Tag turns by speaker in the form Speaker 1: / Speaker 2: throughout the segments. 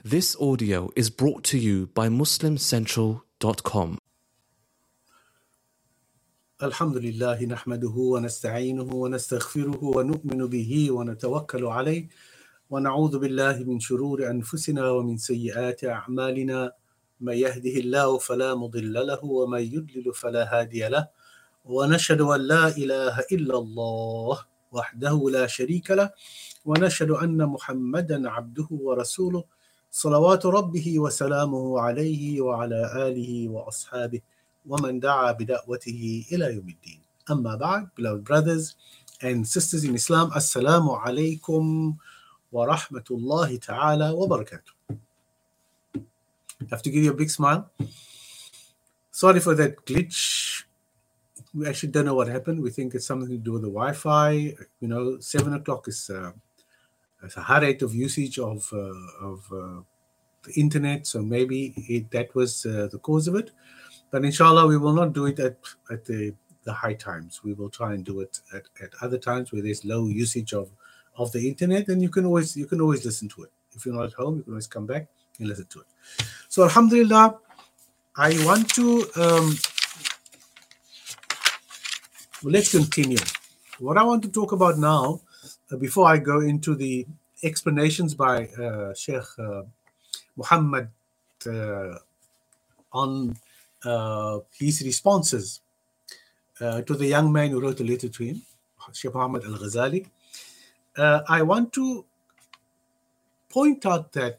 Speaker 1: This audio is brought to you by MuslimCentral.com.
Speaker 2: الحمد لله نحمده ونستعينه ونستغفره ونؤمن به ونتوكل عليه ونعوذ بالله من شرور أنفسنا ومن سيئات أعمالنا من يهده الله فلا مضل له ومن يضلل فلا هادي له ونشهد أن لا إله إلا الله وحده لا شريك له ونشهد أن محمدا عبده ورسوله صلوات ربه وسلامه عليه وعلى آله وأصحابه ومن دعا بدعوته إلى يوم الدين. أما بعد, beloved brothers and sisters in Islam, Assalamu alaikum wa rahmatullahi ta'ala wa barakatuh. I have to give you a big smile. Sorry for that glitch. We actually don't know what happened. We think it's something to do with the Wi-Fi. 7 o'clock is a high rate of usage of the internet, so maybe that was the cause of it. But inshallah, we will not do it at the high times. We will try and do it at other times where there's low usage of the internet, and you can always listen to it. If you're not at home, you can always come back and listen to it. So alhamdulillah, I want to let's continue. What I want to talk about now, before I go into the explanations by Sheikh Muhammad on his responses to the young man who wrote a letter to him, Sheikh Muhammad al-Ghazali, I want to point out that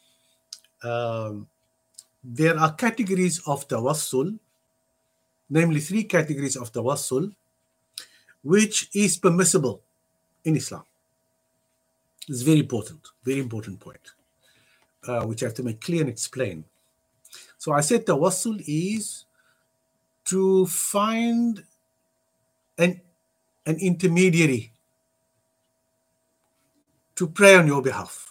Speaker 2: there are categories of tawassul, namely 3 categories of tawassul, which is permissible in Islam. It's very important point, which I have to make clear and explain. So I said tawassul is to find an intermediary to pray on your behalf.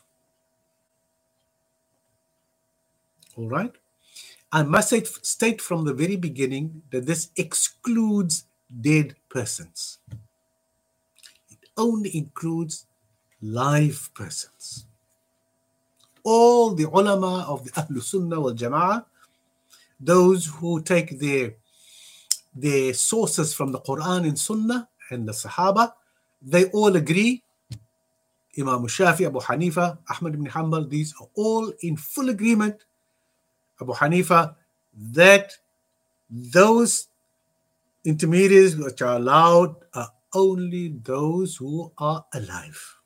Speaker 2: All right? I must state from the very beginning that this excludes dead persons. It only includes live persons. All the ulama of the Ahlul Sunnah wal Jama'ah, those who take their sources from the Quran and Sunnah and the Sahaba, they all agree, Imam Shafi, Abu Hanifa, Ahmad ibn Hanbal, these are all in full agreement, Abu Hanifa, that those intermediaries which are allowed are only those who are alive.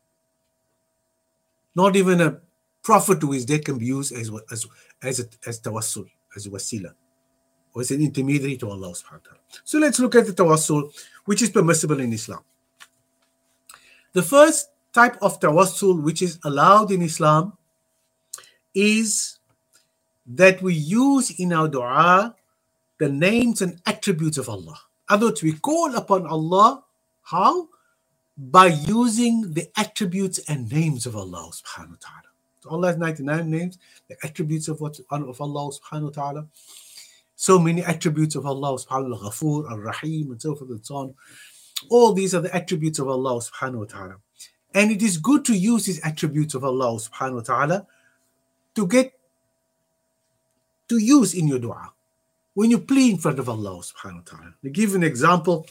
Speaker 2: Not even a prophet who is dead can be used as tawassul, as a wasila, or as an intermediary to Allah subhanahu wa ta'ala. So let's look at the tawassul, which is permissible in Islam. The first type of tawassul which is allowed in Islam is that we use in our dua the names and attributes of Allah. In other words, we call upon Allah, how? By using the attributes and names of Allah subhanahu wa ta'ala. So Allah has 99 names, the attributes of Allah subhanahu wa ta'ala. So many attributes of Allah subhanahu wa ta'ala, Ghafoor, Ar-Rahim, and so forth and so on. All these are the attributes of Allah subhanahu wa ta'ala. And it is good to use these attributes of Allah subhanahu wa ta'ala to use in your dua. When you plead in front of Allah subhanahu wa ta'ala. To give an example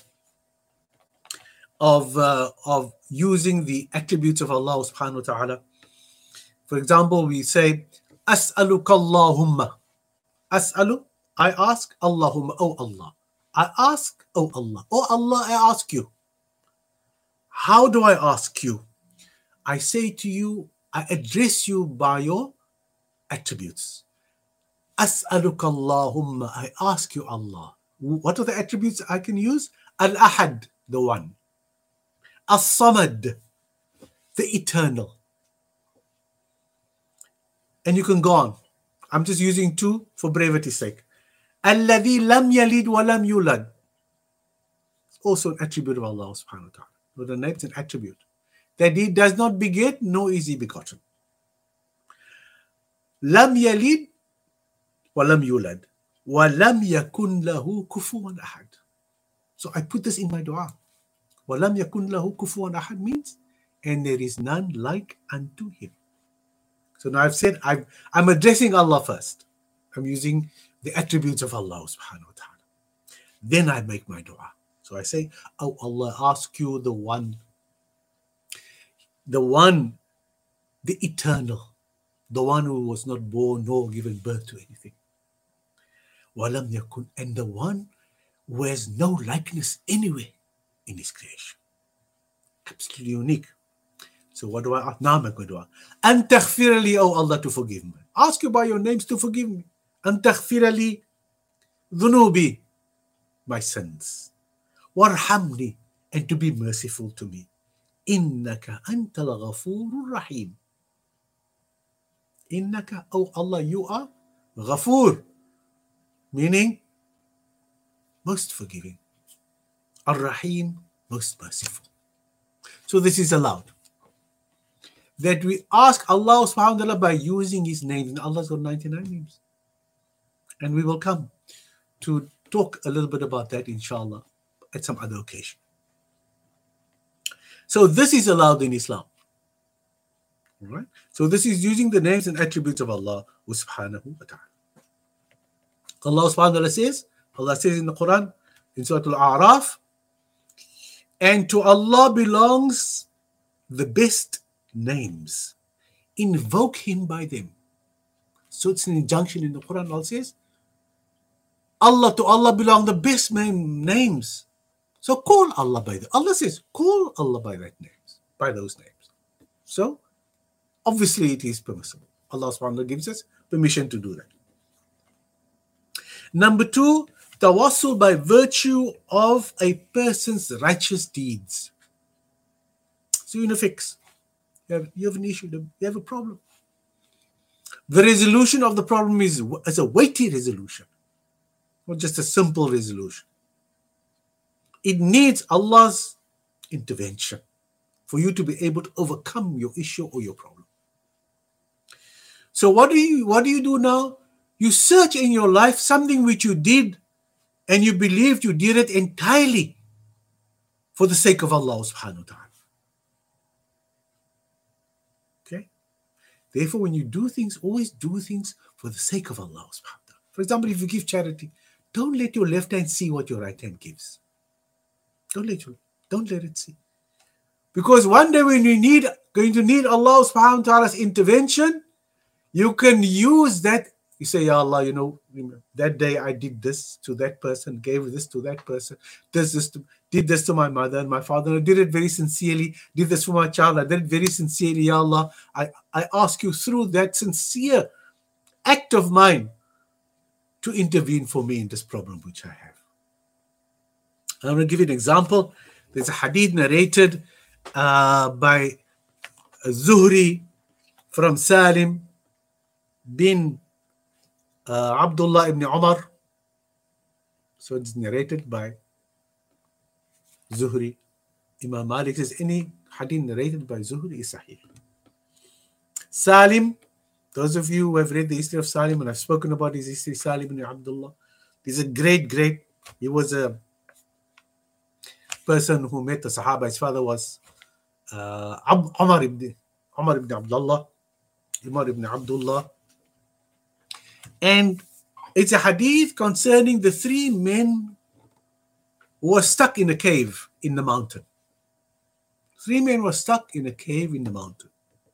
Speaker 2: of using the attributes of Allah subhanahu wa ta'ala. For example, we say, As'aluka Allahumma. As'alu, I ask, Allahumma, oh Allah. I ask, oh Allah. Oh Allah, I ask you. How do I ask you? I say to you, I address you by your attributes. As'aluka Allahumma, I ask you Allah. What are the attributes I can use? Al-Ahad, the one. As-Samad, the eternal. And you can go on. I'm just using 2 for brevity's sake. Alladhi lam yalid wa lam yulad. It's also an attribute of Allah subhanahu wa ta'ala. So the name's an attribute. That he does not beget, nor is he begotten. Lam yalid wa lam yulad. Wa lam yakun lahu kufuwan ahad. So I put this in my dua. Wa lam yakun lahu kufuwan ahad means, and there is none like unto him. So now I've said I'm addressing Allah first. I'm using the attributes of Allah subhanahu wa ta'ala. Then I make my dua. So I say, oh Allah, ask you the one, the eternal, the one who was not born nor given birth to anything. Walam yakun, and the one who has no likeness anywhere in his creation. Absolutely unique. So what do I ask? Now make my dua. An taghfira li, oh Allah, to forgive me. Ask you by your names to forgive me. An taghfira li dhunubi, my sins. Warhamni, and to be merciful to me. Innaka antal ghafurur rahim. Innaka, oh Allah, you are Ghafur, meaning most forgiving. Ar-Rahim, most merciful. So this is allowed. That we ask Allah subhanahu wa ta'ala by using his names. And Allah's got 99 names. And we will come to talk a little bit about that, inshallah, at some other occasion. So this is allowed in Islam. All right? So this is using the names and attributes of Allah subhanahu wa ta'ala. Allah subhanahu wa ta'ala Allah says in the Quran, in Surah Al-A'raf, and to Allah belongs the best names. Invoke him by them. So it's an injunction in the Quran. Allah says, to Allah belong the best names. So call Allah by them. Allah says, call Allah by those names. So obviously it is permissible. Allah subhanahu wa ta'ala gives us permission to do that. Number 2, tawassul by virtue of a person's righteous deeds. So you're in a fix. You have an issue, you have a problem. The resolution of the problem is a weighty resolution, not just a simple resolution. It needs Allah's intervention for you to be able to overcome your issue or your problem. So what do you do now? You search in your life something which you did and you believed you did it entirely for the sake of Allah subhanahu wa ta'ala. Okay? Therefore, when you do things, always do things for the sake of Allah subhanahu wa ta'ala. For example, if you give charity, don't let your left hand see what your right hand gives. Don't let it see. Because one day when you're going to need Allah subhanahu wa ta'ala's intervention, you can use that. You say, Ya Allah, that day I did this to that person, gave this to that person, did this to my mother and my father. I did it very sincerely, did this for my child. I did it very sincerely, Ya Allah. I ask you through that sincere act of mine to intervene for me in this problem which I have. I'm going to give you an example. There's a hadith narrated by Zuhri from Salim bin Abdullah ibn Umar. So it's narrated by Zuhri. Imam Malik says any hadith narrated by Zuhri is sahih. Salim, those of you who have read the history of Salim, and I've spoken about his history, Salim ibn Abdullah, he's a great, he was a person who met the Sahaba. His father was Umar ibn Abdullah. And it's a hadith concerning the 3 men who were stuck in a cave in the mountain. 3 men were stuck in a cave in the mountain.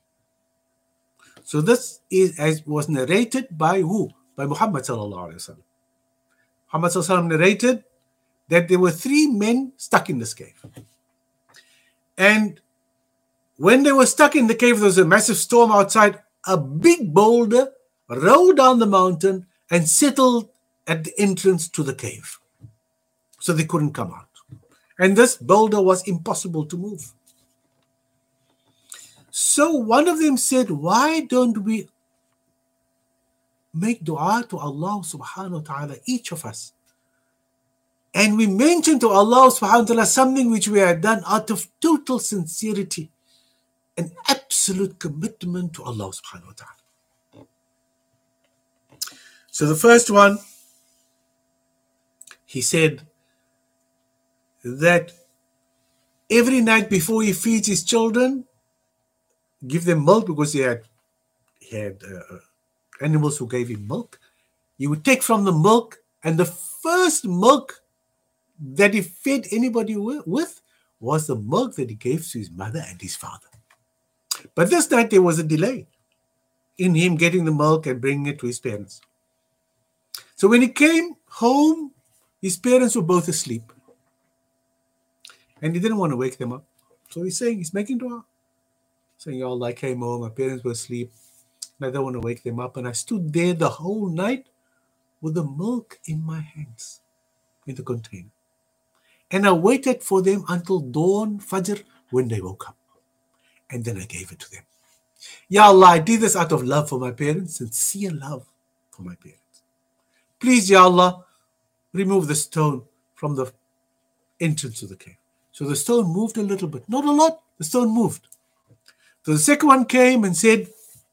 Speaker 2: So this was narrated by who? By Muhammad sallallahu alaihi wasallam. Muhammad sallallahu alaihi wasallam narrated that there were 3 men stuck in this cave. And when they were stuck in the cave, there was a massive storm outside. A big boulder rolled down the mountain and settled at the entrance to the cave. So they couldn't come out. And this boulder was impossible to move. So one of them said, why don't we make dua to Allah subhanahu wa ta'ala, each of us? And we mention to Allah subhanahu wa ta'ala something which we had done out of total sincerity and absolute commitment to Allah subhanahu wa ta'ala. So the first one, he said that every night before he feeds his children, give them milk, because he had animals who gave him milk. He would take from the milk, and the first milk that he fed anybody with was the milk that he gave to his mother and his father. But this night there was a delay in him getting the milk and bringing it to his parents. So when he came home, his parents were both asleep. And he didn't want to wake them up. So he's making dua. Saying, Ya Allah, I came home, my parents were asleep, and I don't want to wake them up. And I stood there the whole night with the milk in my hands, in the container. And I waited for them until dawn, Fajr, when they woke up. And then I gave it to them. Ya Allah, I did this out of love for my parents, sincere love for my parents. Please, Ya Allah, remove the stone from the entrance to the cave. So the stone moved a little bit. Not a lot, the stone moved. So the second one came and said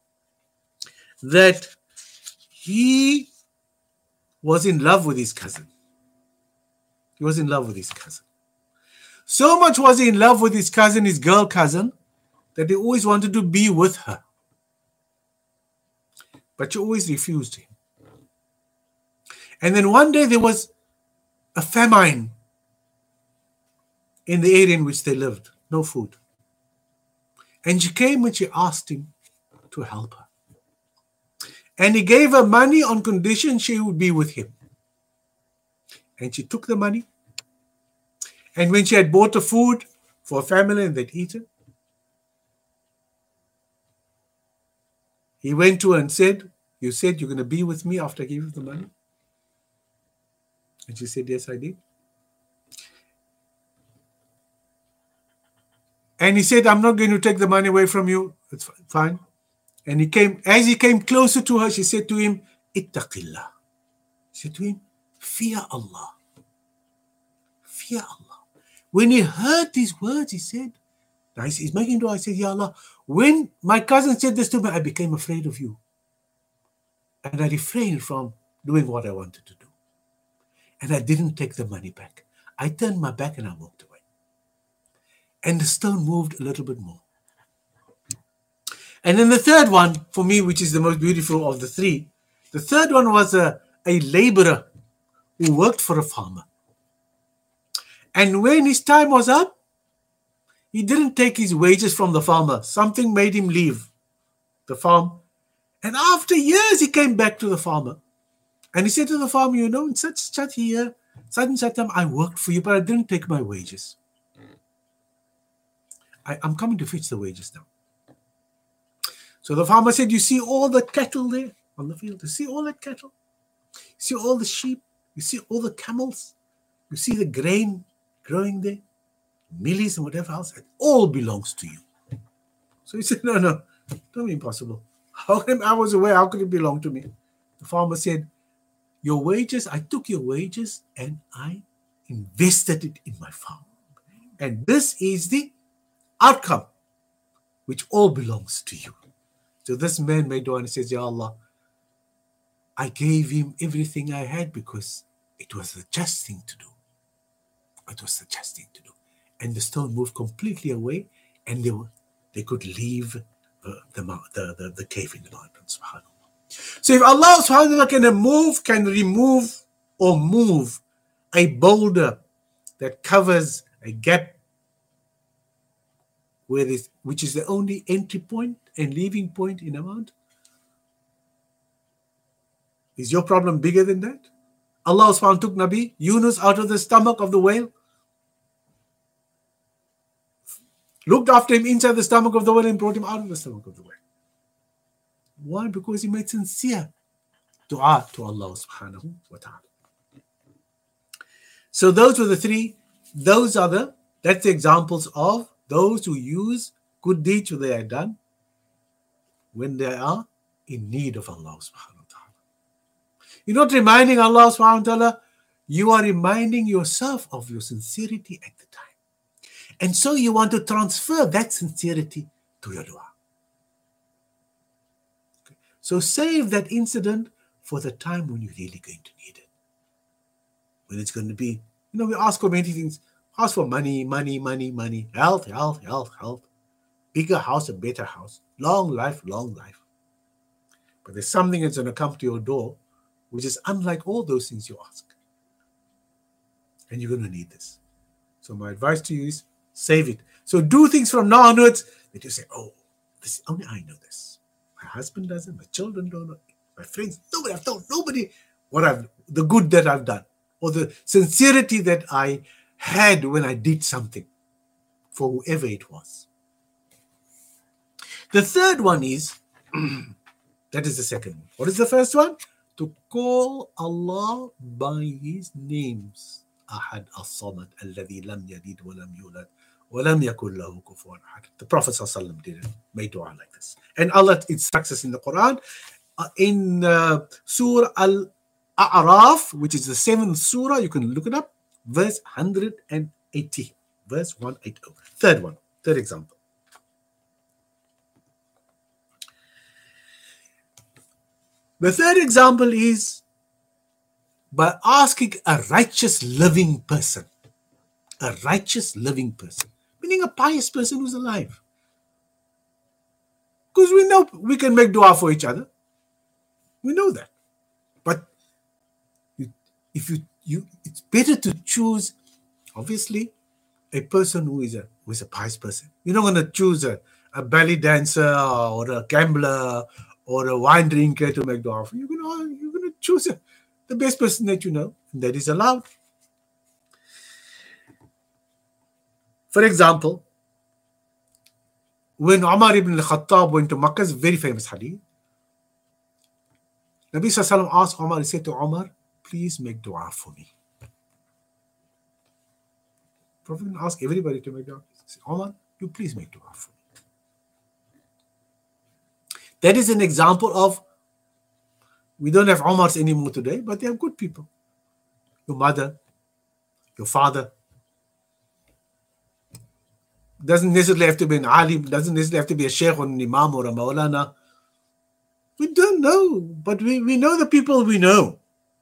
Speaker 2: that he was in love with his cousin. He was in love with his cousin. So much was he in love with his cousin, his girl cousin, that he always wanted to be with her. But she always refused him. And then one day there was a famine in the area in which they lived. No food. And she came and she asked him to help her. And he gave her money on condition she would be with him. And she took the money. And when she had bought the food for a family and they'd eaten, he went to her and said, you said you're going to be with me after I gave you the money? And she said, yes, I did. And he said, I'm not going to take the money away from you. It's fine. And as he came closer to her, she said to him, Ittaqillah. She said to him, fear Allah. Fear Allah. When he heard these words, he said, he's making dua, I said, Ya Allah, when my cousin said this to me, I became afraid of you. And I refrained from doing what I wanted to do. And I didn't take the money back. I turned my back and I walked away. And the stone moved a little bit more. And then the third one, for me, which is the most beautiful of the three, the third one was a laborer who worked for a farmer. And when his time was up, he didn't take his wages from the farmer. Something made him leave the farm. And after years, he came back to the farmer. And he said to the farmer, you know, in such here, such and such time, I worked for you, but I didn't take my wages. I'm coming to fetch the wages now. So the farmer said, you see all the cattle there on the field? You see all that cattle? You see all the sheep? You see all the camels? You see the grain growing there? Millies and whatever else? It all belongs to you. So he said, no, don't be impossible. I was away, how could it belong to me? The farmer said, your wages, I took your wages and I invested it in my farm. And this is the outcome, which all belongs to you. So this man made dua and says, Ya Allah, I gave him everything I had because it was the just thing to do. It was the just thing to do. And the stone moved completely away and they could leave the cave in the mountain, subhanAllah. So if Allah subhanahu wa ta'ala can remove or move a boulder that covers a gap which is the only entry point and leaving point in a mountain, is your problem bigger than that? Allah subhanahu wa ta'ala took Nabi Yunus out of the stomach of the whale, looked after him inside the stomach of the whale and brought him out of the stomach of the whale. Why? Because he made sincere dua to Allah subhanahu wa ta'ala. So those were the three. That's the examples of those who use good deeds that they are done when they are in need of Allah subhanahu wa ta'ala. You're not reminding Allah subhanahu wa ta'ala, you are reminding yourself of your sincerity at the time. And so you want to transfer that sincerity to your dua. Okay. So save that incident for the time when you're really going to need it. When it's going to be, we ask for many things. Ask for money, health. Bigger house, a better house. Long life. But there's something that's going to come to your door which is unlike all those things you ask. And you're going to need this. So my advice to you is save it. So do things from now onwards that you say, oh, this only I know this. My husband doesn't, my children don't know, my friends, nobody, I've told nobody the good that I've done, or the sincerity that I had when I did something for whoever it was. The third one is, that is the second one. What is the first one? To call Allah by His names. Ahad as-Samad, alladhi lam yalid wa lam yulad wa lam yakul lahu kufuwan ahad. The Prophet ﷺ did it, made dua like this. And Allah instructs us in the Quran, in Surah Al-A'raf, which is the 7th surah, you can look it up, verse 180. Verse 180. Third example. The third example is by asking a righteous living person. A righteous living person. Meaning a pious person who's alive. Because we know we can make dua for each other. We know that. But if you it's better to choose, obviously, a person who is a pious person. You're not going to choose a belly dancer or a gambler or a wine drinker to make dua for. You're going to choose the best person that you know, and that is allowed. For example, when Umar ibn al-Khattab went to Makkah, it's a very famous hadith. Nabi Sallallahu Alaihi Wasallam asked Umar, he said to Umar, please make dua for me. Prophet didn't ask everybody to make dua. He said, Umar, you please make dua for me. That is an example of, we don't have Umars anymore today, but they are good people. Your mother, your father. Doesn't necessarily have to be an alim, doesn't necessarily have to be a sheikh or an imam or a maulana. We don't know, but we know the people we know.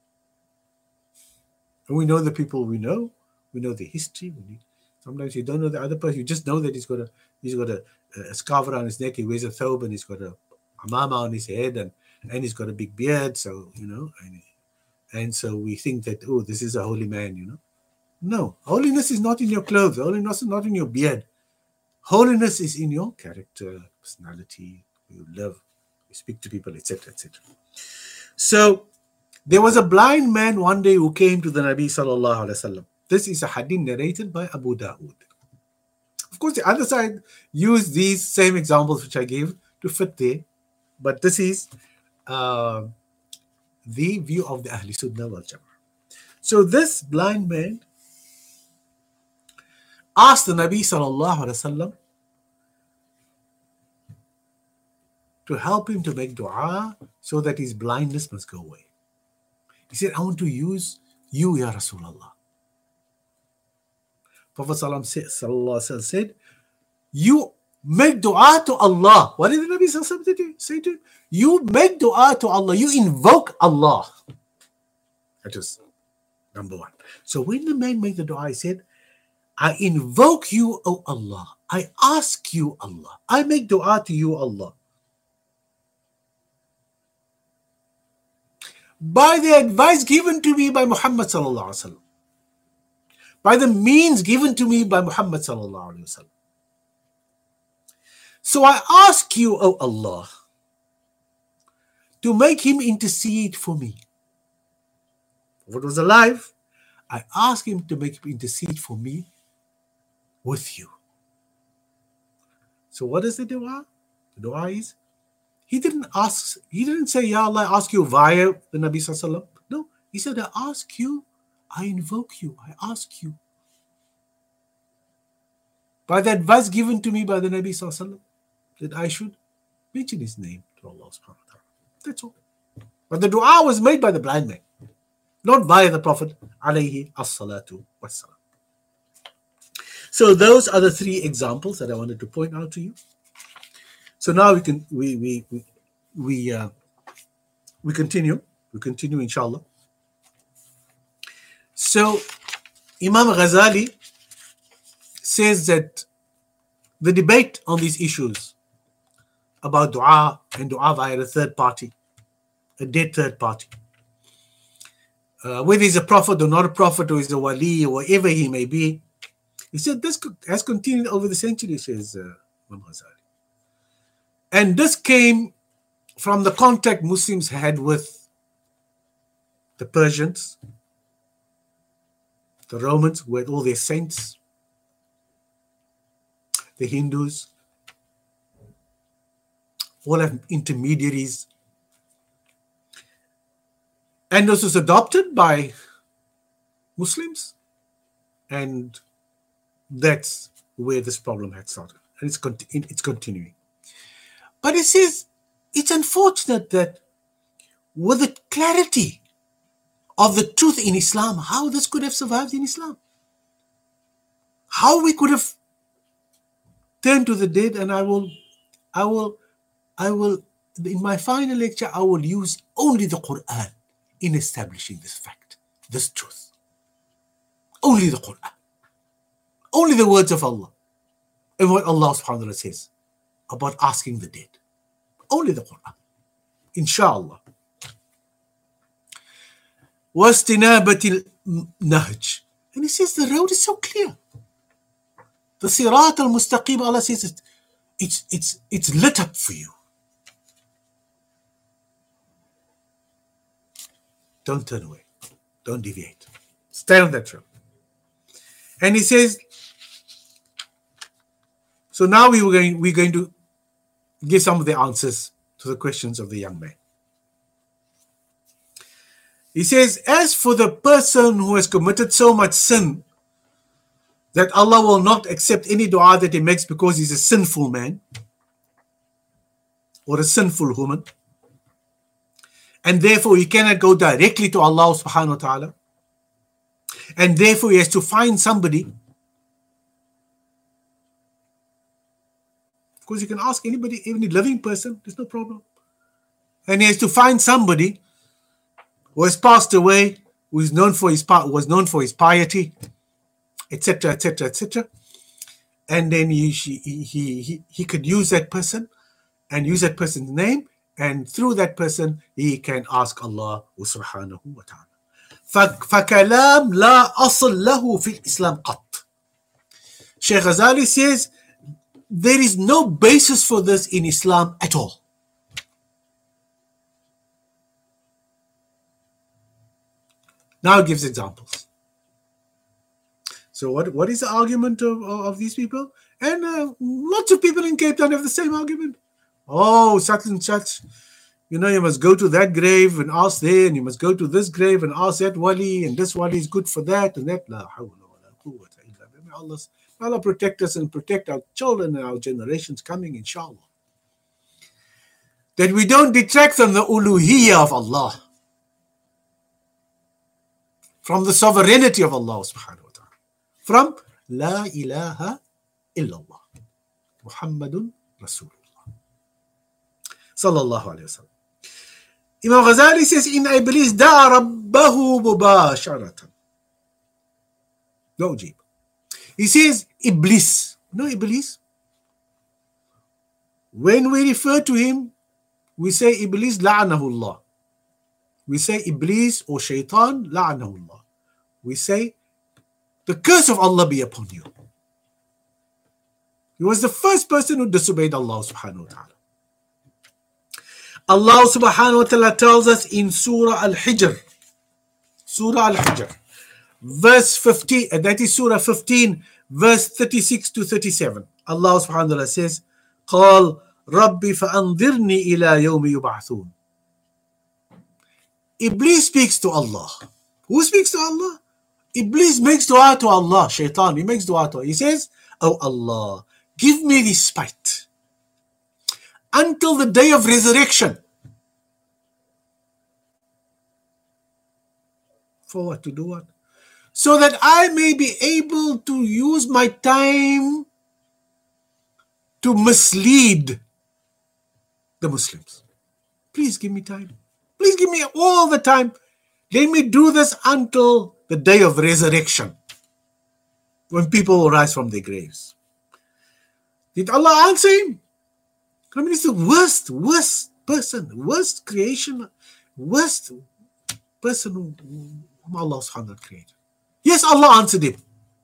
Speaker 2: And we know the people we know. We know the history. Sometimes you don't know the other person. You just know that he's got a scarf around his neck. He wears a thobe and he's got a amama on his head and he's got a big beard. So, and so we think that, oh, this is a holy man, No, holiness is not in your clothes. Holiness is not in your beard. Holiness is in your character, personality, you live, you speak to people, etc., etc. So, there was a blind man one day who came to the Nabi Sallallahu Alaihi Wasallam. This is a hadith narrated by Abu Dawood. Of course, the other side used these same examples which I gave to fit there, but this is the view of the Ahli Sunnah wal Jama'ah. So, this blind man asked the Nabi Sallallahu Alaihi Wasallam to help him to make dua so that his blindness must go away. He said, I want to use you, Ya Rasulullah. Prophet Sallallahu Alaihi Wasallam said, you make dua to Allah. What did the Nabi Sallallahu Alaihi Wasallam say to him? You make dua to Allah. You invoke Allah. That was number one. So when the man made the dua, he said, I invoke you, O Allah. I ask you, Allah. I make dua to you, Allah. By the advice given to me by Muhammad Sallallahu Alaihi Wasallam. By the means given to me by Muhammad Sallallahu Alaihi Wasallam. So I ask you, O Allah, to make him intercede for me. If it was alive, I ask him to make him intercede for me with you. So what is the dua? The dua is, he didn't say, Ya Allah, I ask you via the Nabi Sallallahu Alaihi Wasallam. No, he said, I ask you, I invoke you, I ask you. By the advice given to me by the Nabi Sallallahu Alaihi Wasallam, that I should mention his name to Allah subhanahu wa ta'ala. That's all. But the dua was made by the blind man, not via the Prophet alayhi as-salatu was-salam. So those are the three examples that I wanted to point out to you. So now we continue. We continue, inshallah. So Imam Ghazali says that the debate on these issues about dua and dua via a third party a dead third party. Whether he's a prophet or not a prophet, or he's a wali, or whatever he may be. He said this has continued over the centuries, says Imam Ghazali. And this came from the contact Muslims had with the Persians, the Romans, with all their saints, the Hindus, all have intermediaries. And this was adopted by Muslims, and that's where this problem had started. And it's continuing. But it says it's unfortunate that with the clarity of the truth in Islam, how this could have survived in Islam. How we could have turned to the dead. And I will, in my final lecture, I will use only the Quran in establishing this fact, this truth. Only the Quran. Only the words of Allah. And what Allah subhanahu wa ta'ala says about asking the dead. Only the Quran. Inshallah. وَاسْتِنَابَةِ النَّهْجِ. And he says the road is so clear. The Sirat al-Mustaqim, Allah says it's lit up for you. Don't turn away. Don't deviate. Stay on that road. And he says, so now we're going to give some of the answers to the questions of the young man. He says, as for the person who has committed so much sin that Allah will not accept any dua that he makes because he's a sinful man or a sinful woman, and therefore he cannot go directly to Allah subhanahu wa ta'ala, and therefore he has to find somebody. Of course, you can ask anybody, any living person, there's no problem. And he has to find somebody who has passed away, who is known for his piety, etc., etc., etc. And then he could use that person and use that person's name, and through that person he can ask Allah subhanahu wa ta'ala. فَكَلَامْ لَا أَصْلَ لَهُ فِي الْإِسْلَامِ قَطْ. Shaykh Ghazali says there is no basis for this in Islam at all. Now it gives examples. So what is the argument of these people? And lots of people in Cape Town have the same argument. Oh, such and such. You know, you must go to that grave and ask there, and you must go to this grave and ask that wali, and this wali is good for that and that. La hawla wa la quwwata illa billah. Allah protect us and protect our children and our generations coming, inshallah. That we don't detract from the uluhiyyah of Allah, from the sovereignty of Allah subhanahu wa ta'ala, from La ilaha illallah Muhammadun Rasulullah sallallahu alayhi wa sallam. Imam Ghazali says, in Iblis da'a rabbahu mubasharatan. No jeep. He says Iblis. No Iblis. When we refer to him, we say Iblis la'anahullah. We say Iblis or Shaitan la'anahullah. We say the curse of Allah be upon you. He was the first person who disobeyed Allah subhanahu wa ta'ala. Allah subhanahu wa ta'ala tells us in Surah Al-Hijr, verse 15, that is Surah 15, verse 36 to 37. Allah subhanahu wa ta'ala says, قَالْ رَبِّ فَأَنظِرْنِي إِلَى يَوْمِ يُبْعَثُونَ. Iblis speaks to Allah. Who speaks to Allah? Iblis makes dua to Allah. Shaitan, he makes dua to Allah. He says, oh Allah, give me respite until the day of resurrection. For what? To do what? So that I may be able to use my time to mislead the Muslims. Please give me time. Please give me all the time. Let me do this until the day of resurrection, when people will rise from their graves. Did Allah answer him? I mean, it's the worst person, worst creation, worst person whom Allah subhanahu wa ta'ala created. Yes, Allah answered him.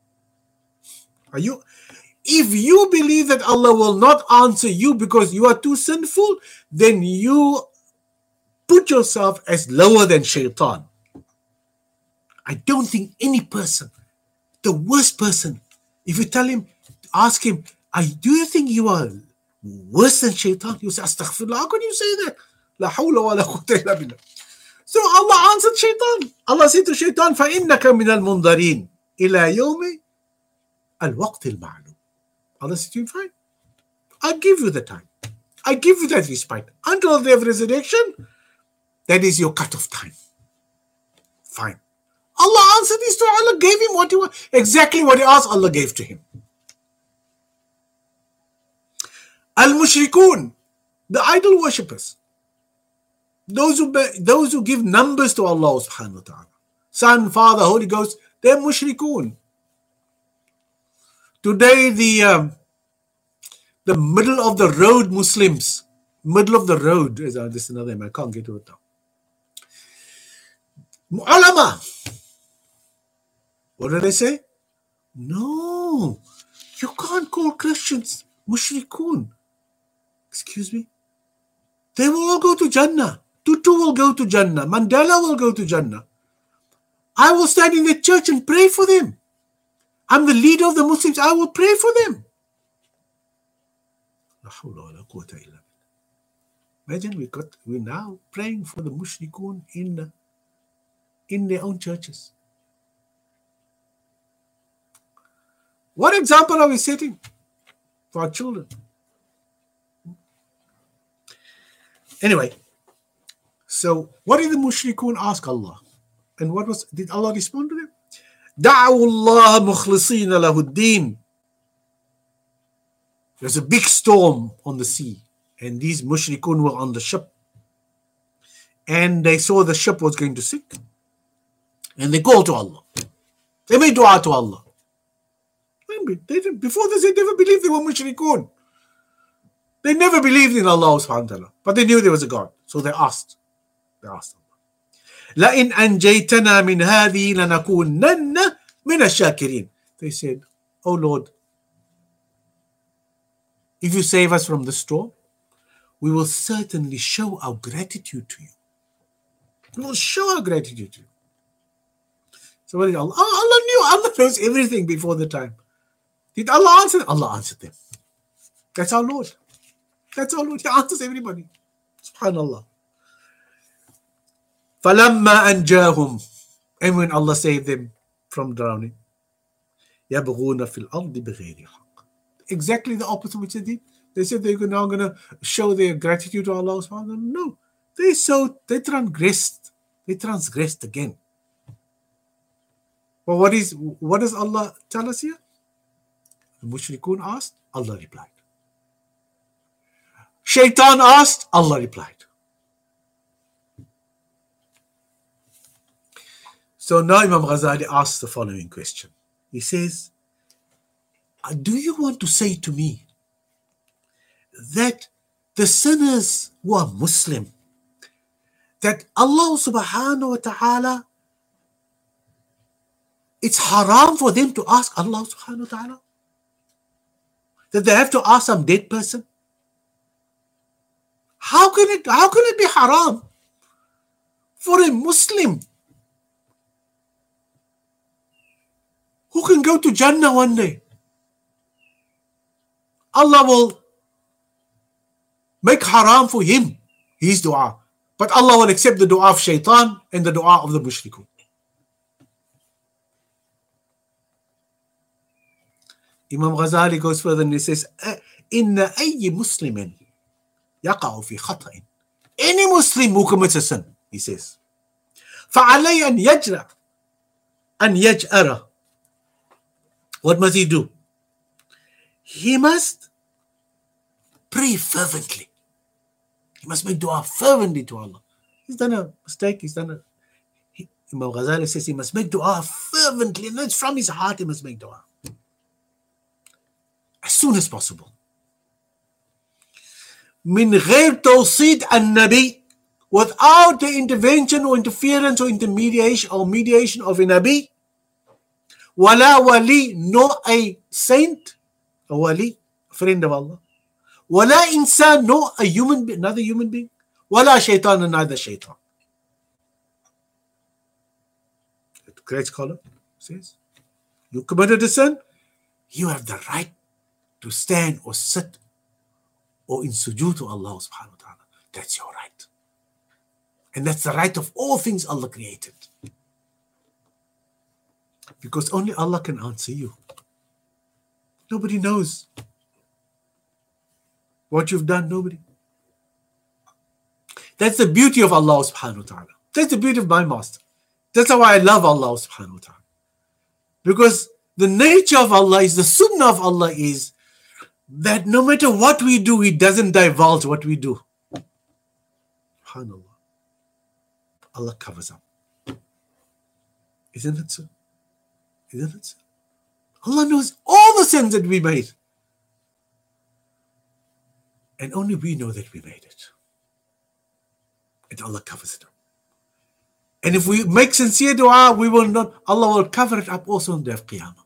Speaker 2: If you believe that Allah will not answer you because you are too sinful, then you put yourself as lower than shaitan. I don't think any person, the worst person, if you tell him, ask him, do you think you are worse than shaitan? You say, astaghfirullah. How can you say that? La hawla wa la quwwata illa billah. So Allah answered shaitan. Allah said to shaitan, فَإِنَّكَ مِنَ الْمُنْظَرِينَ إِلَى يَوْمِ الْوَقْتِ الْمَعْلُومِ. Allah said to him, fine. I'll give you the time. I give you that respite. Until the day of resurrection, that is your cut-off time. Fine. Allah answered this to him. Allah gave him what he wanted. Exactly what he asked, Allah gave to him. Al-Mushrikun, the idol worshippers. Those who give numbers to Allah subhanahu wa ta'ala. Son, Father, Holy Ghost, they're mushrikun. Today, the middle of the road Muslims, middle of the road, this is another name, I can't get to it now. Ulama. What did I say? No, you can't call Christians mushrikun. Excuse me? They will all go to Jannah. Tutu will go to Jannah. Mandela will go to Jannah. I will stand in the church and pray for them. I'm the leader of the Muslims. I will pray for them. Imagine we're now praying for the mushrikun in their own churches. What example are we setting for our children? Anyway, so what did the mushrikun ask Allah? And did Allah respond to them? دعوا الله مخلصين له الدين. There's a big storm on the sea, and these mushrikun were on the ship, and they saw the ship was going to sink, and they called to Allah. They made dua to Allah. Before this, they never believed they were mushrikun. They never believed in Allah subhanahu wa ta'ala, but they knew there was a God, so they asked Allah. لَإِنْ أَنْجَيْتَنَا مِنْ هَذِهِ لَنَكُونَنَّ مِنَ الشَّاكِرِينَ. They said, oh Lord, if you save us from the storm, we will certainly show our gratitude to you. We will show our gratitude to you. So what did Allah? Allah knew. Allah knows everything before the time. Did Allah answer? Allah answered them. That's our Lord. That's our Lord. He answers everybody. Subhanallah. فَلَمَّا أَنْجَاهُمْ. And when Allah saved them from drowning, يَبْغُونَ فِي الْأَرْضِ بِغَيْرِ حَقٍّ. Exactly the opposite which they did. They said they're now going to show their gratitude to Allah subhanahu wa ta'ala. No. They transgressed. They transgressed again. Well, what does Allah tell us here? The mushrikun asked, Allah replied. Shaitan asked, Allah replied. So now Imam Ghazali asks the following question. He says, do you want to say to me that the sinners who are Muslim, that Allah subhanahu wa ta'ala, it's haram for them to ask Allah subhanahu wa ta'ala? That they have to ask some dead person? How can it be haram for a Muslim who can go to Jannah one day? Allah will make haram for him his dua, but Allah will accept the dua of shaitan and the dua of the mushrikun. Imam Ghazali goes further and he says, إِنَّ أَيِّ مُسْلِمٍ يَقَعُ فِي خَطَئٍ. Any Muslim who commits a sin, he says, فَعَلَيْهِ أَنْ يَجْأَرَ. What must he do? He must pray fervently. He must make dua fervently to Allah. He's done a mistake. Imam Ghazali says he must make dua fervently, and that's from his heart. He must make dua as soon as possible. من غير توصيد النبي without the intervention or interference or mediation of a Nabi, wala wali, nor a saint, a wali, a friend of Allah, wala insan, nor a human, another human being, wala shaitan, and neither shaitan. The great scholar says, you committed a sin, you have the right to stand or sit or in sujood to Allah subhanahu wa ta'ala. That's your right. And that's the right of all things Allah created. Because only Allah can answer you. Nobody knows what you've done. Nobody. That's the beauty of Allah subhanahu wa ta'ala. That's the beauty of my master. That's why I love Allah subhanahu wa ta'ala. Because the nature of Allah is, the sunnah of Allah is that no matter what we do, He doesn't divulge what we do. SubhanAllah. Allah covers up. Isn't it so? Isn't it so? Allah knows all the sins that we made. And only we know that we made it. And Allah covers it up. And if we make sincere dua, we will not, Allah will cover it up also on the day of Qiyamah.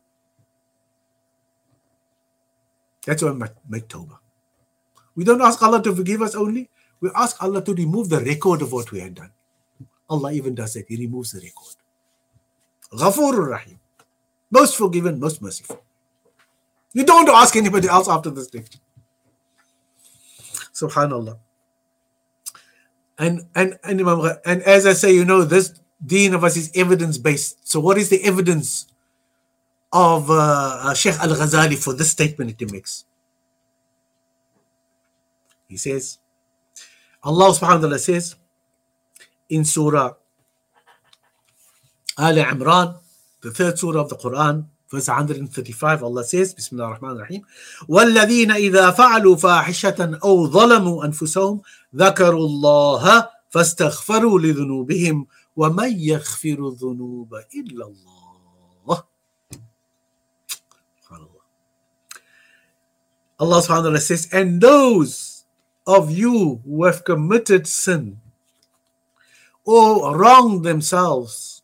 Speaker 2: That's why we make tawbah. We don't ask Allah to forgive us only. We ask Allah to remove the record of what we had done. Allah even does that. He removes the record. Ghafurur Rahim. Most forgiven, most merciful. You don't want to ask anybody else after this day. Subhanallah. And as I say, this deen of us is evidence-based. So what is the evidence of Sheikh Al-Ghazali for this statement that he makes? He says, Allah subhanahu wa ta'ala says in Surah Al Imran, the third surah of the Quran, verse 135, Allah says, Bismillah ar-Rahman ar-Rahim, وَالَّذِينَ إِذَا فَعَلُوا فَاحِشَةً أَوْ ظَلَمُوا أَنفُسَهُمْ ذَكَرُوا اللَّهَ فَاسْتَغْفَرُوا لِذُنُوبِهِمْ وَمَنْ يَغْفِرُ الذُّنُوبَ إِلَّا اللَّهُ. Allah subhanahu wa ta'ala says, and those of you who have committed sin or wronged themselves,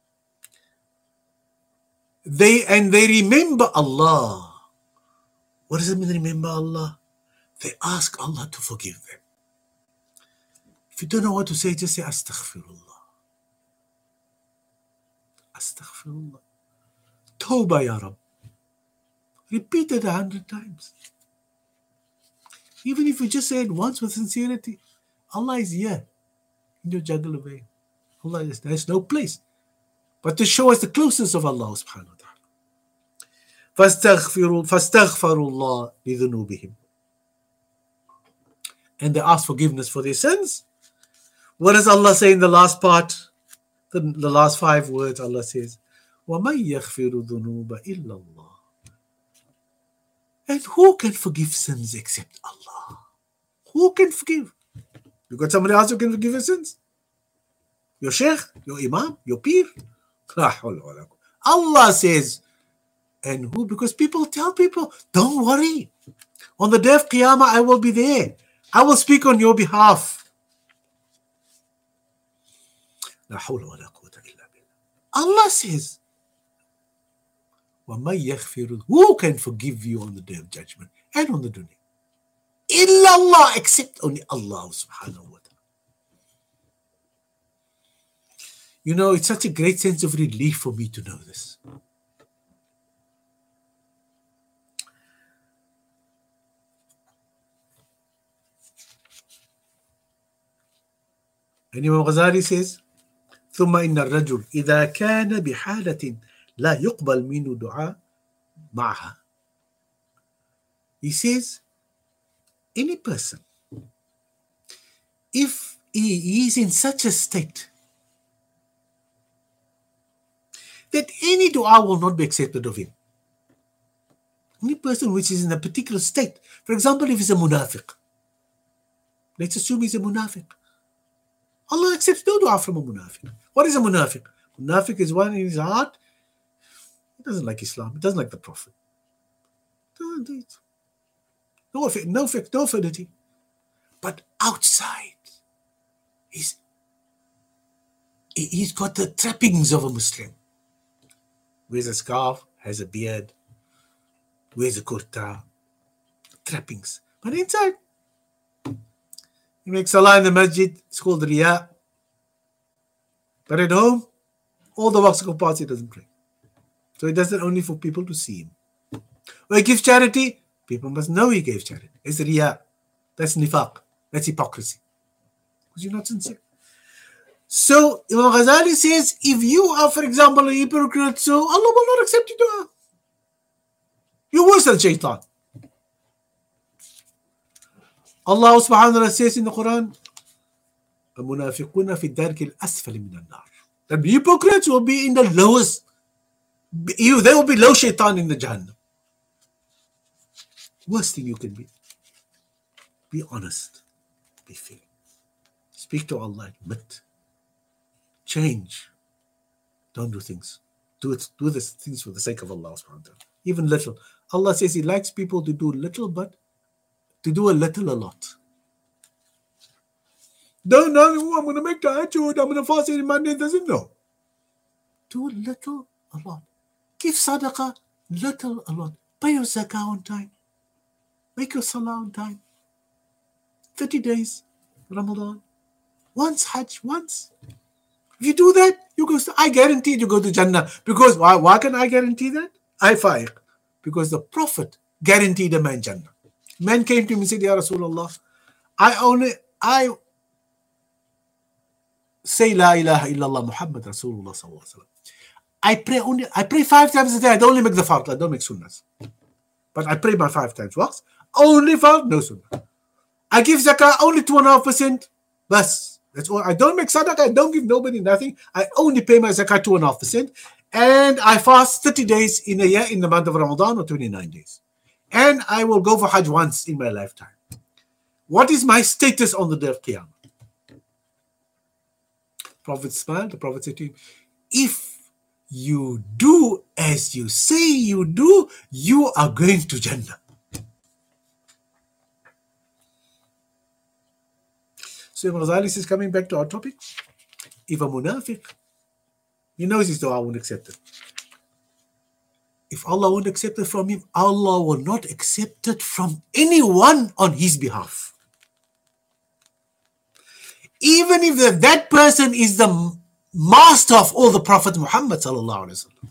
Speaker 2: they remember Allah. What does it mean, remember Allah? They ask Allah to forgive them. If you don't know what to say, just say Astaghfirullah. Astaghfirullah. Tawbah ya Rab. Repeat it 100 times. Even if you just say it once with sincerity, Allah is here in your jungle away. Allah is, there's no place but to show us the closeness of Allah subhanahu wa ta'ala. فَاسْتَغْفَرُوا لِذُنُوبِهِمْ. And they ask forgiveness for their sins. What does Allah say in the last part? The last 5 words, Allah says, وَمَنْ يَغْفِرُ ذُنُوبَ إِلَّا اللَّهِ. And who can forgive sins except Allah? Who can forgive? You got somebody else who can forgive your sins? Your sheikh, your imam, your peer? Allah says, and who? Because people tell people, don't worry. On the day of Qiyamah, I will be there. I will speak on your behalf. Allah says, who can forgive you on the day of judgment and on the dunya? Illallah, except only Allah subhanahu wa ta'ala. It's such a great sense of relief for me to know this. And Imam Ghazali says, ثم إن الرجل إذا كان بحالة لا يقبل منه دعاء معها. He says, any person, if he is in such a state that any dua will not be accepted of him. Any person which is in a particular state. For example, if he's a munafiq. Let's assume he's a munafiq. Allah accepts no dua from a munafiq. What is a munafiq? Munafiq is one in his heart. He doesn't like Islam. He doesn't like the Prophet. No affinity. But outside, he's He's got the trappings of a Muslim. Wears a scarf, has a beard, wears a kurta, trappings. But inside, he makes salah in the masjid, it's called riya. But at home, all the waqs of parts he doesn't pray. So he does it only for people to see him. When he gives charity, people must know he gave charity. It's riya. That's nifaq. That's hypocrisy. Because you're not sincere. So Imam Ghazali says, if you are, for example, a hypocrite, so Allah will not accept your dua. You're worse than shaitan. Allah subhanahu wa ta'ala says in the Quran, المنافقون في الدرك الأسفل من النار. The hypocrites will be in the lowest. They will be low shaitan in the Jahannam. Worst thing you can be. Be honest. Be fair. Speak to Allah. Admit. Change. Don't do things. Do the things for the sake of Allah subhanahu wa ta'ala. Even little. Allah says He likes people to do little, but to do a little a lot. Don't know, I'm going to make tahajjud, I'm going to fast every Monday. Doesn't know. Do little a lot. Give sadaqah, little a lot. Pay your zakah on time. Make your salah on time. 30 days, Ramadan. Once Hajj, once. If you do that, you go. I guarantee you go to Jannah. Because why can I guarantee that? I faiq. Because the Prophet guaranteed a man Jannah. Man came to him and said, Ya Rasulullah, I say La ilaha illallah Muhammad Rasulullah sallallahu alaihi wasallam. I pray 5 times a day. I don't only make the fard, I don't make sunnahs. But I pray my 5 times. What? Only fard, no sunnah. I give zakah only 2.5%. Bas. That's all. I don't make sadaqah, I don't give nobody nothing. I only pay my zakah 2.5%. And I fast 30 days in a year in the month of Ramadan or 29 days. And I will go for Hajj once in my lifetime. What is my status on the day of Qiyamah? Prophet smiled. The Prophet said to him, if you do as you say you do, you are going to Jannah. So Imam Ghazali says, coming back to our topic, if a munafiq, he knows his dua won't accept it. If Allah won't accept it from him, Allah will not accept it from anyone on his behalf. Even if that person is the master of all the Prophet Muhammad sallallahu alaihi wasallam.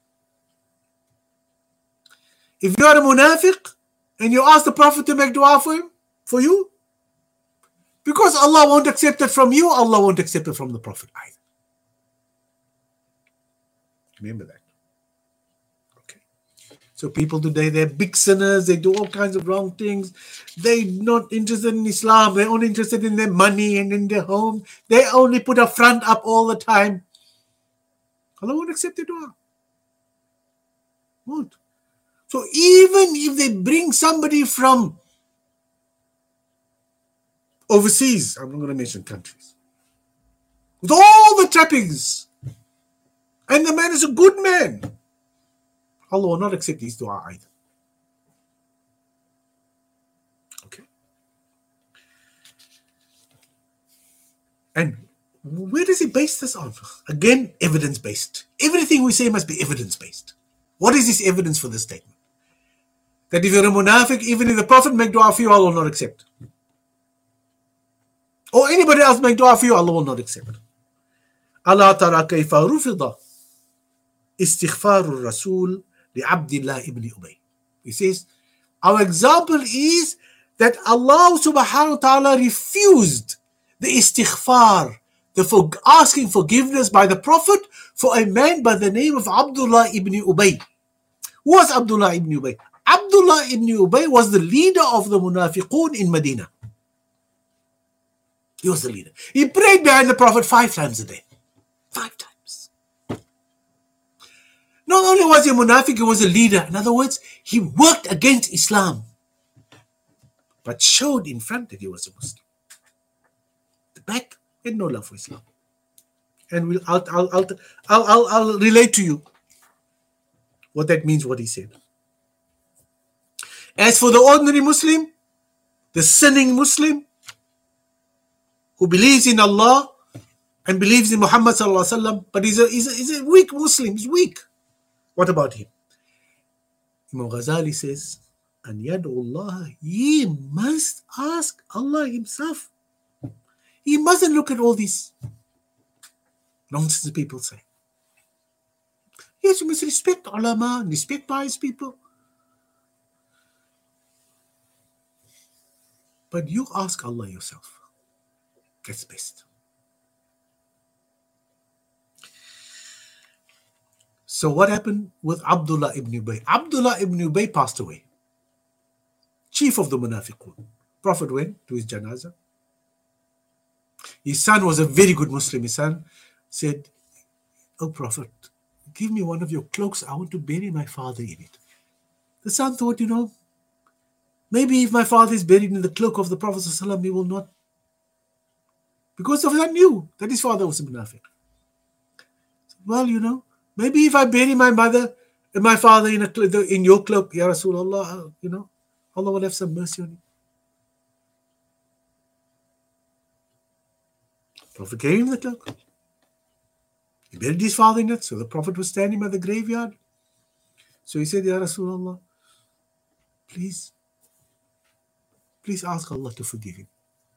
Speaker 2: If you are a munafiq and you ask the Prophet to make dua for you, because Allah won't accept it from you, Allah won't accept it from the Prophet either. Remember that. Okay. So people today, they're big sinners, they do all kinds of wrong things. They're not interested in Islam, they're only interested in their money and in their home. They only put a front up all the time. Allah won't accept the dua. Won't. So even if they bring somebody from overseas, I'm not going to mention countries, with all the trappings, and the man is a good man, Allah will not accept his dua either. Okay. And where does he base this on? Again, evidence-based. Everything we say must be evidence-based. What is this evidence for this statement? That if you're a munafiq, even if the Prophet make dua for you, Allah will not accept. Or anybody else make dua for you, Allah will not accept. Allah tara kayfa rufida istighfarur rasul li Abdullah ibn Ubay. He says, our example is that Allah subhanahu wa ta'ala refused the istighfar, the asking forgiveness by the Prophet for a man by the name of Abdullah ibn Ubay. Who was Abdullah ibn Ubay? Abdullah ibn Ubay was the leader of the munafiqun in Medina. He was the leader. He prayed behind the Prophet 5 times a day. 5 times. Not only was he a munafiq, he was a leader. In other words, he worked against Islam, but showed in front that he was a Muslim. The back had no love for Islam. And I'll relate to you what that means, what he said. As for the ordinary Muslim, the sinning Muslim, who believes in Allah and believes in Muhammad sallallahu alaihi wasallam, but he's a weak Muslim. He's weak. What about him? Imam Ghazali says, "An yad'u Allah." He must ask Allah Himself. He mustn't look at all these nonsense people say. Yes, you must respect ulama, respect pious people. But you ask Allah yourself. That's best. So what happened with Abdullah ibn Ubay? Abdullah ibn Ubay passed away. Chief of the Munafiqun. Prophet went to his janazah. His son was a very good Muslim. His son said, "Oh Prophet, give me one of your cloaks. I want to bury my father in it." The son thought, maybe if my father is buried in the cloak of the Prophet ﷺ, he will not. Because of that knew that his father was a Munafiq. Well, maybe if I bury my mother and my father in your cloak, Ya Rasulullah, Allah will have some mercy on you. Prophet gave him the cloak. He buried his father in it, so the Prophet was standing by the graveyard. So he said, Ya Rasulullah, please ask Allah to forgive him.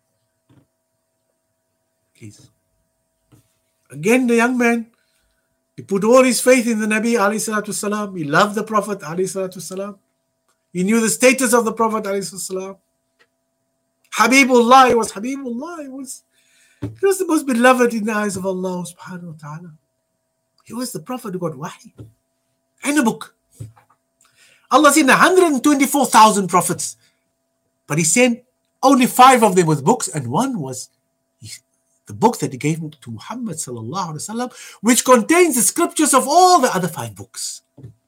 Speaker 2: Please. Again, the young man, he put all his faith in the Nabi alayhi salatu salam. He loved the Prophet alayhi salatu salam. He knew the status of the Prophet alayhi salatu salam. Habibullah, he was Habibullah. He was the most beloved in the eyes of Allah subhanahu wa ta'ala. He was the Prophet who got wahi and a book. Allah sent 124,000 prophets, but He sent only 5 of them with books, and one was the book that He gave to Muhammad sallallahu alaihi wasallam, which contains the scriptures of all the other 5 books.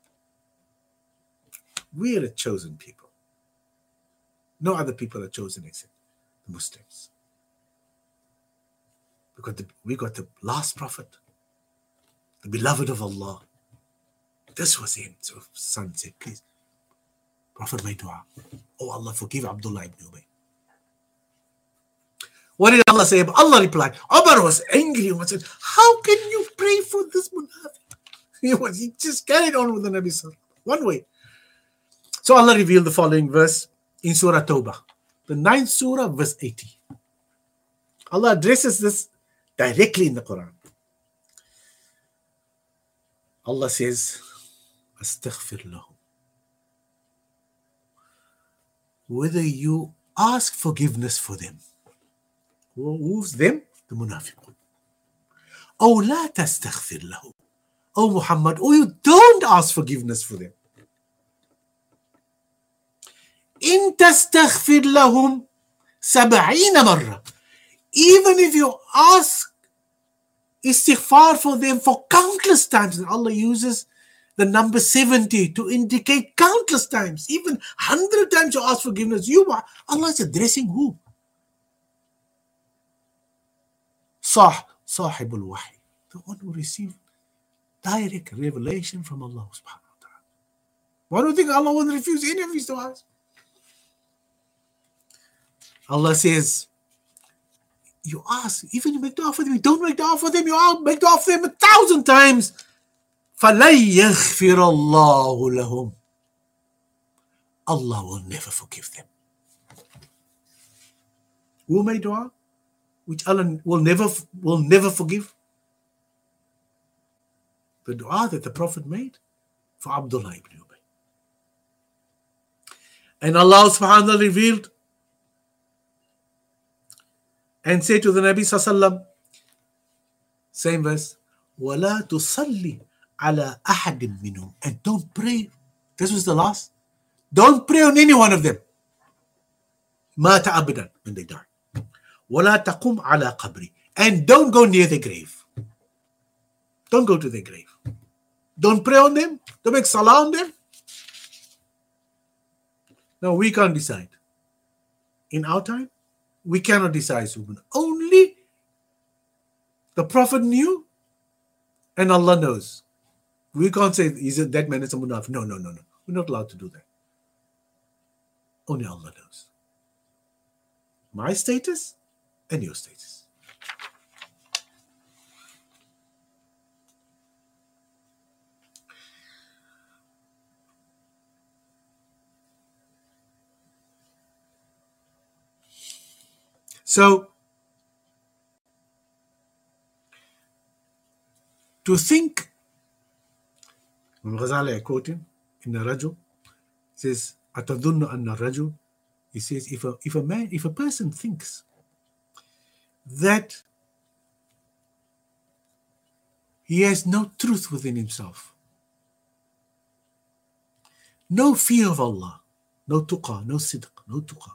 Speaker 2: We are a chosen people. No other people are chosen except the Muslims. We got the last prophet, the beloved of Allah. This was him. So son said, please, Prophet made dua. Oh Allah, forgive Abdullah ibn Ubay. What did Allah say? Allah replied. Umar was angry and said, how can you pray for this munafiq? He just carried on with the Nabi Sallallahu one way. So Allah revealed the following verse in Surah Tawbah, the 9th Surah, verse 80. Allah addresses this directly in the Quran. Allah says, Astaghfir lahum. Whether you ask forgiveness for them. Who's them? The munafiqun. Oh, la tastaghfir lahum. Oh Muhammad, you don't ask forgiveness for them. In tastaghfir lahum 70 marra. Even if you ask istighfar for them for countless times, and Allah uses the number 70 to indicate countless times, even 100 times you ask forgiveness, Allah is addressing who? Sahibul Wahi, the one who received direct revelation from Allah subhanahu wa ta'ala. Why do you think Allah won't refuse any of his du'as? Allah says, you ask, even you make dua for them, you don't make dua for them, you make dua for them 1,000 times. فَلَن يَغْفِرَ اللَّهُ لَهُمْ. Allah will never forgive them. Who made dua? Which Allah will never forgive? The dua that the Prophet made for Abdullah ibn Ubay. And Allah subhanahu wa ta'ala revealed and said to the Nabi sallallahu alaihi wasallam, same verse, وَلَا تُصَلِّ عَلَىٰ أَحَدٍ مِّنْهُمْ. And don't pray. This was the last. Don't pray on any one of them. مَاتَ أَبَدًا, when they die. وَلَا تَقُمْ عَلَىٰ قَبْرِ. And don't go near their grave. Don't go to their grave. Don't pray on them. Don't make salah on them. Now we can't decide. In our time, we cannot decide. Only the Prophet knew and Allah knows. We can't say, that man is a munafiq. No. We're not allowed to do that. Only Allah knows. My status and your status. So, to think, Ghazali, I quote him in Rajul, says, "Atadunnu anna Rajul." He says, if a person thinks that he has no truth within himself, no fear of Allah, no tuqa, no sidq, no tuqa,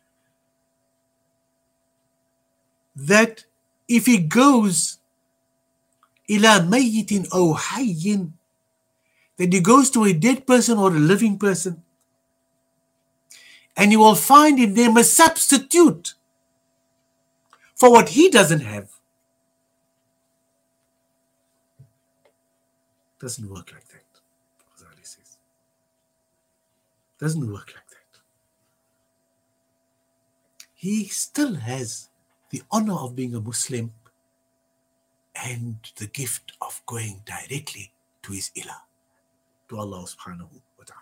Speaker 2: that if he goes ila mayyitin aw hayyin, that he goes to a dead person or a living person, and he will find in them a substitute for what he doesn't have. Doesn't work like that, Ghazali says. Doesn't work like that. He still has the honor of being a Muslim and the gift of going directly to his ilah, to Allah subhanahu wa ta'ala.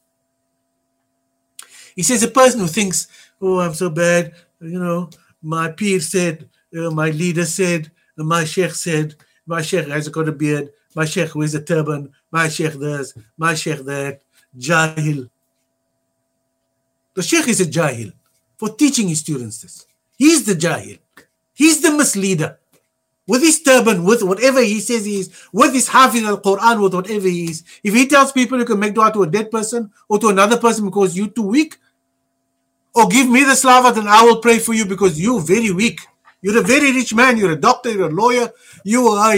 Speaker 2: He says a person who thinks, oh, I'm so bad, my peer said, my leader said, my sheikh said, my sheikh has got a beard, my sheikh wears a turban, my sheikh this, my sheikh that, jahil. The sheikh is a jahil for teaching his students this. He's the jahil. He's the misleader. With his turban, with whatever he says he is, with his hafiz al-Quran, with whatever he is. If he tells people you can make dua to a dead person or to another person because you're too weak, or give me the salawat and I will pray for you because you're very weak. You're a very rich man. You're a doctor. You're a lawyer. You are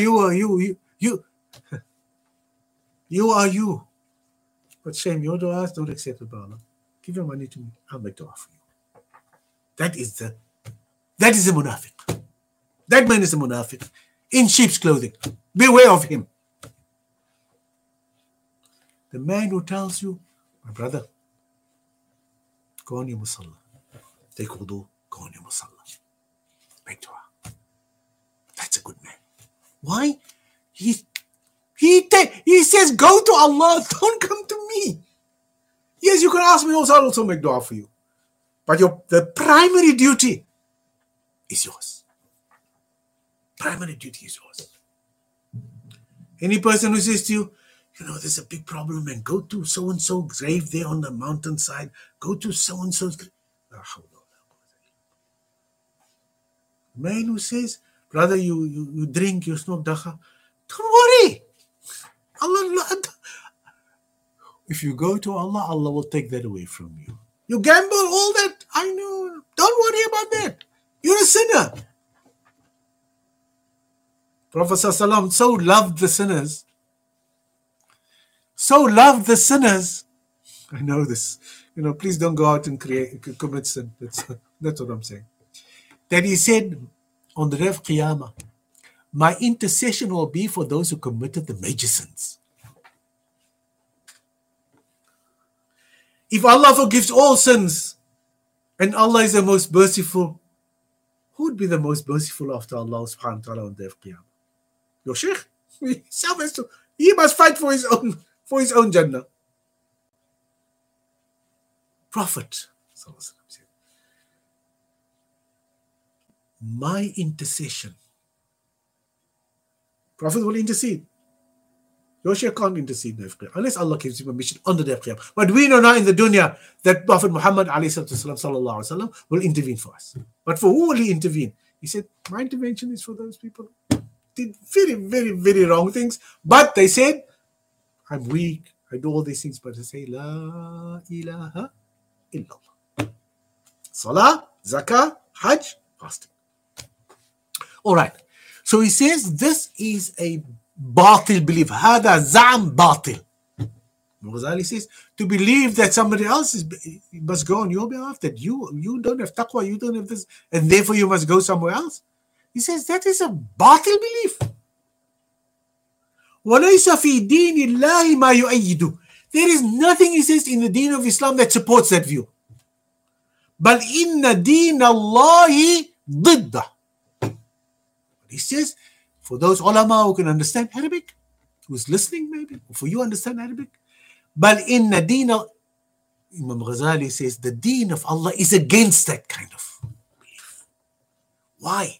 Speaker 2: you. But shame, your du'as don't accept it by Allah. Give your money to me. I'll make dua for you. That is a munafiq. That man is a munafiq in sheep's clothing. Beware of him. The man who tells you, my brother, go on your musalla. Take wudu, go on your musalla. Make dua. That's a good man. Why? He says, go to Allah, don't come to me. Yes, you can ask me also, I'll also make dua for you. But the primary duty is yours. Primary duty is yours. Any person who says to you, there's a big problem and go to so-and-so grave there on the mountainside, go to so-and-so's grave. Man who says, brother, you drink, you smoke dakha, don't worry. Allah, if you go to Allah, Allah will take that away from you. You gamble, all that, I know. Don't worry about that. You're a sinner. Prophet ﷺ so loved the sinners. I know this. Please don't go out and commit sin. That's what I'm saying. That he said on the day of Qiyamah, my intercession will be for those who committed the major sins. If Allah forgives all sins and Allah is the most merciful, who would be the most merciful after Allah subhanahu wa ta'ala on the day of Qiyamah? Your sheikh? He must fight for his own Jannah. Prophet said, my intercession. Prophet will intercede. Your sheikh can't intercede unless Allah gives him permission on the day of Qiyamah. But we know now in the dunya that Prophet Muhammad ﷺ will intervene for us. But for who will he intervene? He said, my intervention is for those people who did very, very, very wrong things. But they said, I'm weak, I do all these things, but I say, La ilaha illallah. Salah, zakah, hajj, fasting. All right. So he says this is a batil belief. Hada za'am batil. Ghazali says to believe that somebody else must go on your behalf, that you don't have taqwa, you don't have this, and therefore you must go somewhere else. He says that is a batil belief. وَلَيْسَ فِي دِينِ اللَّهِ مَا يُؤَيِّدُ. There is nothing, he says, in the deen of Islam that supports that view. بَلْ إِنَّ دِينَ اللَّهِ ضِدَّهُ. He says, for those ulama who can understand Arabic, who's listening maybe, or for you understand Arabic, بَلْ إِنَّ دِينَ, Imam Ghazali says, the deen of Allah is against that kind of belief. Why?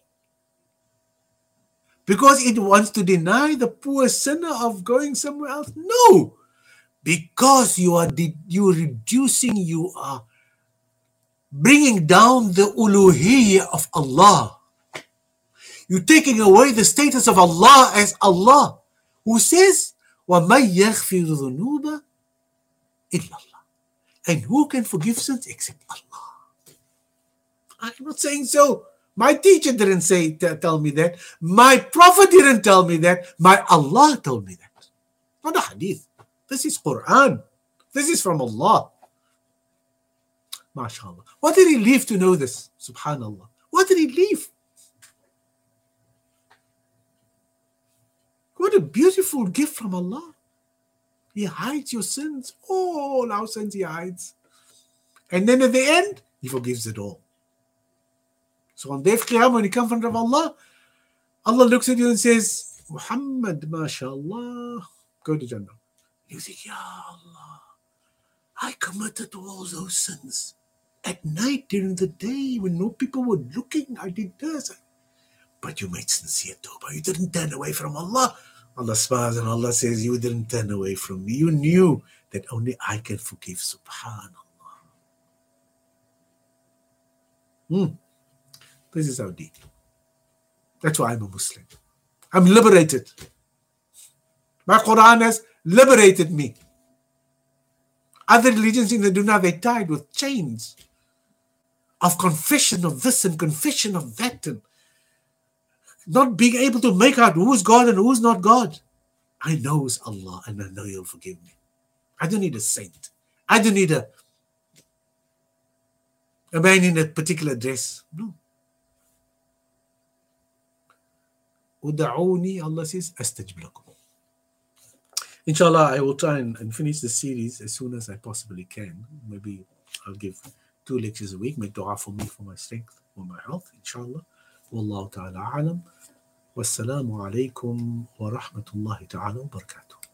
Speaker 2: Because it wants to deny the poor sinner of going somewhere else? No. Because you are reducing, you are bringing down the uluhiyyah of Allah. You're taking away the status of Allah as Allah, who says, وَمَنْ يَغْفِرُ ذُنُوبَ إِلَّا اللَّهِ. And who can forgive sins except Allah? I'm not saying so. My teacher didn't tell me that. My prophet didn't tell me that. My Allah told me that. Not a hadith. This is Quran. This is from Allah. MashaAllah. What did he leave to know this? Subhanallah. What did he leave? What a beautiful gift from Allah. He hides your sins. All our sins he hides. And then at the end, he forgives it all. So on Day of Qiyamah, when you come in front of Allah, Allah looks at you and says, Muhammad, mashallah, go to Jannah. You think, Ya Allah, I committed all those sins. At night, during the day, when no people were looking, I did this. But you made sincere tawbah. You didn't turn away from Allah. Allah smiles and Allah says, you didn't turn away from me. You knew that only I can forgive. Subhanallah. This is how deep. That's why I'm a Muslim. I'm liberated. My Quran has liberated me. Other religions in the dunya, they tied with chains of confession of this and confession of that, and not being able to make out who's God and who's not God. I know it's Allah, and I know He'll forgive me. I don't need a saint. I don't need a man in a particular dress. No. Uda'uni, Allah says, astajib lakum. Inshallah, I will try and finish the series as soon as I possibly can. Maybe I'll give 2 lectures a week. Make dua for me, for my strength, for my health, inshallah. Wallahu ta'ala alam. Wassalamu alaikum wa rahmatullahi ta'ala wa barakatuh.